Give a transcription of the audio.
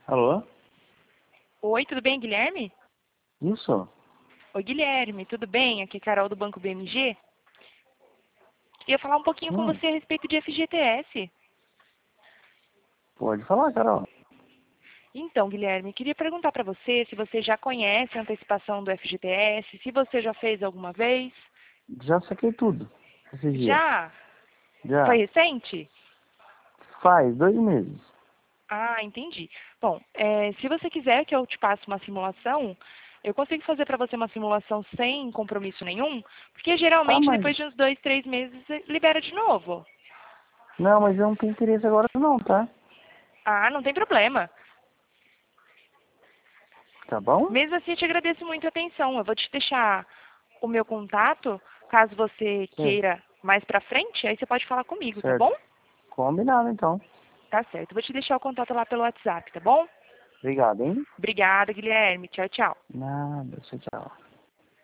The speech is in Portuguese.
Alô? Oi, tudo bem, Guilherme? Isso? Oi, Guilherme, tudo bem? Aqui é Carol do Banco BMG. Queria falar um pouquinho com Hum, você a respeito de FGTS. pode falar, Carol. Então, Guilherme, queria perguntar para você se você já conhece a antecipação do FGTS, se você já fez alguma vez. Já saquei tudo esses dias. Já? Foi Já. recente? Faz 2 meses. Ah, entendi. Bom, se você quiser que eu te passe uma simulação, eu consigo fazer para você uma simulação sem compromisso nenhum, porque Ah, geralmente mas... depois de uns 2, 3 meses libera de novo. Não, mas eu não tenho interesse agora não, tá? Ah, não tem problema. Tá bom? Mesmo assim, eu te agradeço muito a atenção. Eu vou te deixar o meu contato, caso você Certo. queira mais pra frente, aí você pode falar comigo, tá Certo. bom? Combinado, então. Tá certo. Eu vou te deixar o contato lá pelo WhatsApp, tá bom? Obrigado, hein? Obrigada, Guilherme. Tchau, tchau. Nada, tchau, tchau.